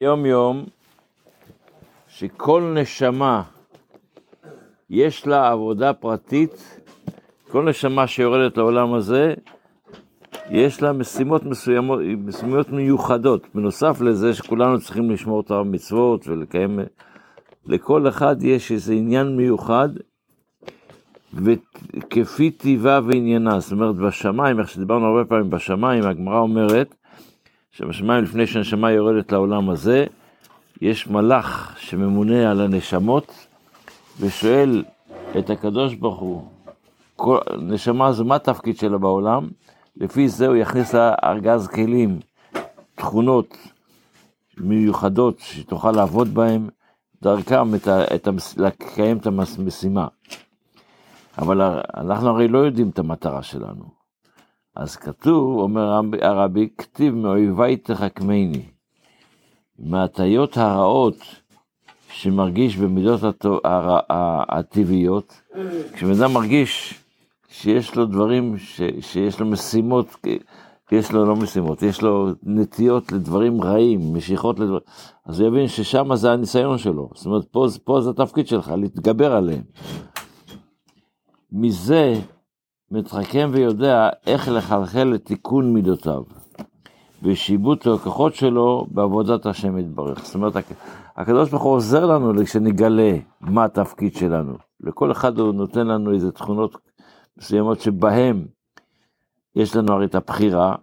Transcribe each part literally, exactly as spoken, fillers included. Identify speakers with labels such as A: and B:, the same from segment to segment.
A: יום יום שכל נשמה יש לה עבודה פרטית, כל נשמה שיורדת לעולם הזה יש לה משימות מסוימות, משימות מיוחדות, בנוסף לזה שכולנו צריכים לשמור את המצוות ולקיים, לכל אחד יש איזה עניין מיוחד וכפי טבעה ועניינה. זאת אומרת בשמיים, איך שדיברנו הרבה פעמים בשמיים, הגמרא אומרת שבשמיים לפני שהנשמה יורדת לעולם הזה יש מלאך שממונה על הנשמות ושואל את הקדוש ברוך הוא, כל נשמה הזו מה התפקיד שלה בעולם? לפי זה הוא יכניס לה ארגז כלים, תכונות מיוחדות שתוכל לעבוד בהם, דרכם את ה, את המס, לקיים את המשימה. אבל אנחנו הרי לא יודעים את המטרה שלנו. אז כתוב, אומר הרבי, כתיב מאויבי תחכמני, מהטיות הרעות שמרגיש במידות הטבעיות, כשאדם מרגיש שיש לו דברים, ש, שיש לו משימות, יש לו לא משימות, יש לו נטיות לדברים רעים, משיכות לדברים, אז הוא יבין ששם זה הניסיון שלו, זאת אומרת, פה, פה זה התפקיד שלך, להתגבר עליהם. מזה מתחכם ויודע איך לחלחל לתיקון מידותיו, ושיבוט הכוחות שלו בעבודת השם יתברך. זאת אומרת, הקדוש ברוך הוא עוזר לנו כשנגלה מה התפקיד שלנו. לכל אחד הוא נותן לנו איזה תכונות מסוימות שבהם יש לנו הרי את הבחירה,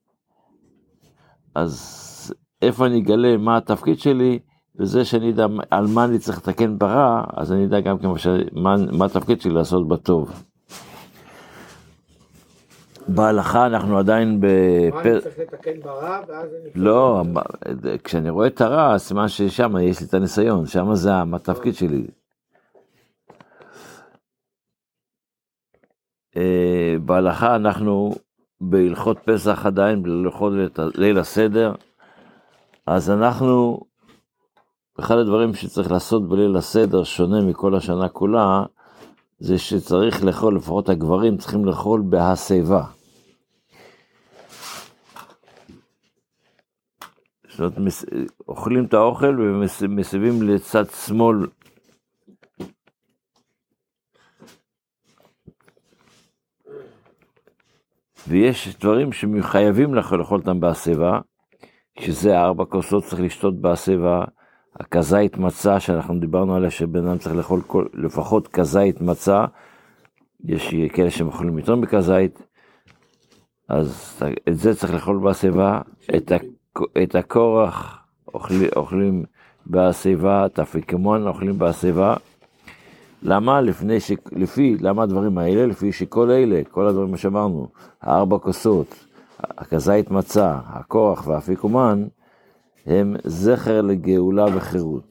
A: אז איפה אני אגלה מה התפקיד שלי, וזה שאני יודע על מה אני צריך לתקן ברע, אז אני יודע גם כמו ש... מה, מה התפקיד שלי לעשות בטוב. בהלכה אנחנו עדיין בפ...
B: מה אני צריך לתקן ברע, ואז אני...
A: לא, כשאני רואה את הרע, סימן ששם יש לי את הניסיון, שם זה התפקיד שלי. בהלכה אנחנו בהלכות פסח עדיין, בהלכות ליל הסדר, אז אנחנו, אחד הדברים שצריך לעשות בליל הסדר, שונה מכל השנה כולה, זה שצריך לאכול, לפחות הגברים צריכים לאכול בהסבה. זאת אומרת, אוכלים את האוכל ומסבים לצד שמאל, ויש דברים שחייבים לאכול אותם בהסבה, שזה ארבע כוסות צריך לשתות בהסבה, הכזית מצה שאנחנו דיברנו עליה, שבן אדם צריך לאכול כל, לפחות כזית מצה, יש כאלה שמאכולים יותר מכזית, אז את זה צריך לאכול בהסבה, את, את הכורח אוכלים, אוכלים בהסבה, את האפיקמון אוכלים בהסבה. למה? לפני ש... לפי, למה הדברים האלה? לפי שכל אלה, כל הדברים שאמרנו, הארבע כוסות, הכזית מצה, הכורח והאפיקומן, הם זכר לגאולה וחירות.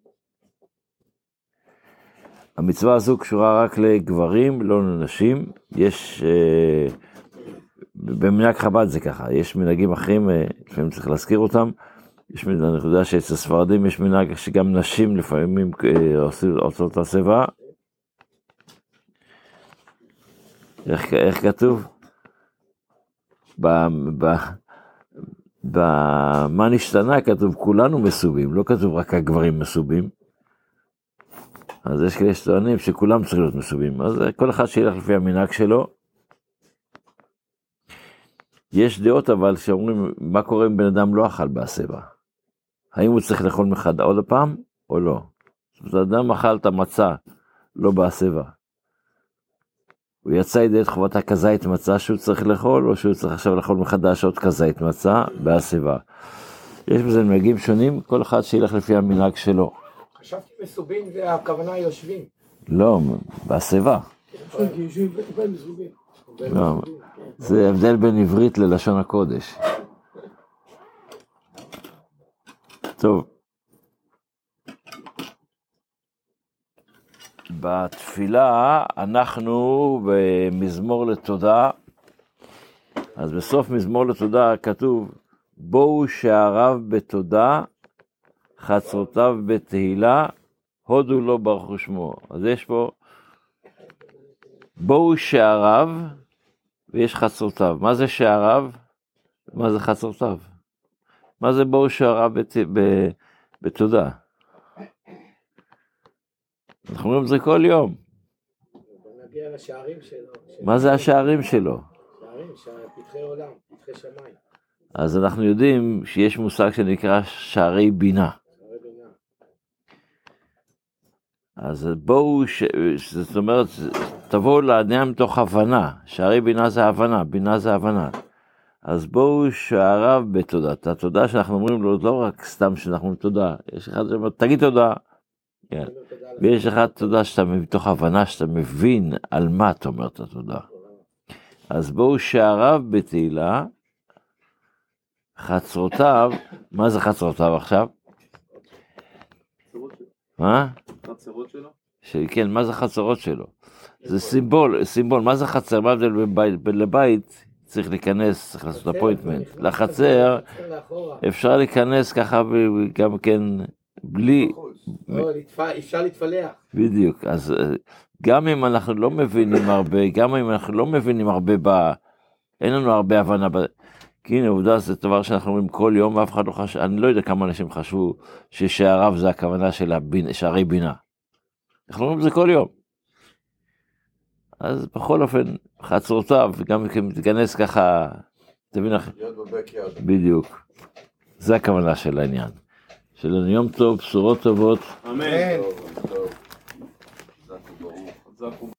A: המצווה הזו קשורה רק לגברים, לא לנשים. יש, אה, במנהג חב"ד זה ככה, יש מנהגים אחרים, אה, לפעמים צריך להזכיר אותם, יש מנהג, אני יודע שאצל הספרדים יש מנהג שגם נשים לפעמים אה, עושות את הסבה. איך, איך כתוב? ב... ב במה נשתנה כתוב כולנו מסובים, לא כתוב רק הגברים מסובים. אז יש כאלה שטוענים שכולם צריכים להיות מסובים, אז כל אחד שילך לפי המנהג שלו. יש דעות אבל שאומרים מה קורה אם בן אדם לא אכל בהסבה, האם הוא צריך לאכול מחד עוד פעם או לא. זאת אומרת, אדם אכל את המצה לא בהסבה, הוא יצא ידי את חובת הכזית מצה שהוא צריך לאכול, או שהוא צריך עכשיו לאכול מחדש עוד כזית מצה בהסבה. יש בזה מנהגים שונים, כל אחד שילך לפי המנהג שלו.
B: חשבתי מסובים זה הכוונה יושבים.
A: לא, בהסבה. לא, זה הבדל בין עברית ללשון הקודש. טוב. בתפילה אנחנו במזמור לתודה, אז בסוף מזמור לתודה כתוב, בואו שעריו בתודה, חצרותיו בתהילה, הודו לו ברכו שמו. אז יש פה, בואו שעריו, ויש חצרותיו. מה זה שעריו? מה זה חצרותיו? מה זה בואו שעריו בת, ב, בתודה? אנחנו אומרים את זה כל יום.
B: נגיע לשערים שלו.
A: מה זה השערים שלו?
B: שערים, פתחי עולם, פתחי שמיים.
A: אז אנחנו יודעים שיש מושג שנקרא שערי בינה.
B: שערי בינה.
A: אז בואו, ש... זאת אומרת, תבואו לעניין מתוך הבנה. שערי בינה זה הבנה, בינה זה הבנה. אז בואו שעריו בתודה. את התודה שאנחנו אומרים לו, לא רק סתם שאנחנו אומרים תודה. יש אחד שאומר, תגיד תודה. כן. ויש אחד תודה שאתה מתוך הבנה, שאתה מבין על מה אתה אומר את התודה. אז בואו שעריו בתהילה, חצרותיו, מה זה חצרותיו עכשיו? מה?
C: חצרות שלו?
A: כן, מה זה חצרות שלו? זה סימבול, סימבול, מה זה חצר? מה זה לבית? צריך להיכנס, צריך לעשות אפוינטמנט. לחצר, אפשר להיכנס ככה גם כן, בלי...
B: אפשר להתפלח.
A: בדיוק, אז גם אם אנחנו לא מבינים הרבה, גם אם אנחנו לא מבינים הרבה ב... אין לנו הרבה הבנה ב... כי הנה, עובדה, זה דבר שאנחנו אומרים כל יום, ואף אחד לא חשב, אני לא יודע כמה אנשים חשבו ששעריו זה הכוונה של הבין, שערי בינה. אנחנו אומרים את זה כל יום. אז בכל אופן, חצרותיו, גם אם תיכנס ככה, תבין לך, בדיוק. זה הכוונה של העניין. שלנו יום טוב, בשורות טובות.
C: אמן.